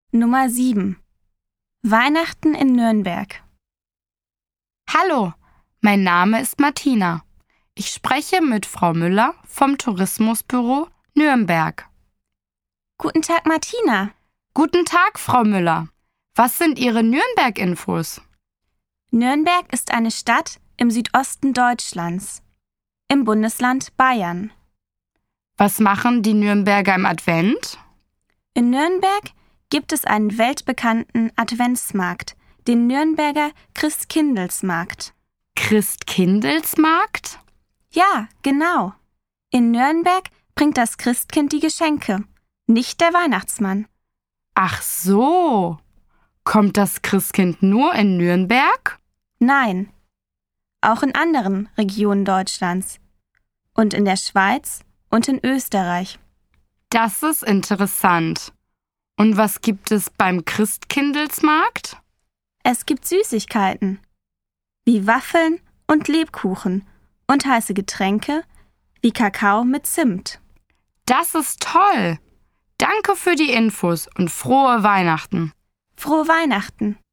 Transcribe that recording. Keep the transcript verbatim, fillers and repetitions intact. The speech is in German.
Nummer sieben. Weihnachten in Nürnberg. Hallo, mein Name ist Martina. Ich spreche mit Frau Müller vom Tourismusbüro Nürnberg. Guten Tag, Martina. Guten Tag, Frau Müller. Was sind Ihre Nürnberg-Infos? Nürnberg ist eine Stadt im Südosten Deutschlands, im Bundesland Bayern. Was machen die Nürnberger im Advent? In Nürnberg gibt es einen weltbekannten Adventsmarkt, den Nürnberger Christkindlesmarkt. Christkindlesmarkt? Ja, genau. In Nürnberg bringt das Christkind die Geschenke, nicht der Weihnachtsmann. Ach so. Kommt das Christkind nur in Nürnberg? Nein, auch in anderen Regionen Deutschlands und in der Schweiz und in Österreich. Das ist interessant. Und was gibt es beim Christkindlesmarkt? Es gibt Süßigkeiten, wie Waffeln und Lebkuchen und heiße Getränke, wie Kakao mit Zimt. Das ist toll. Danke für die Infos und frohe Weihnachten. Frohe Weihnachten!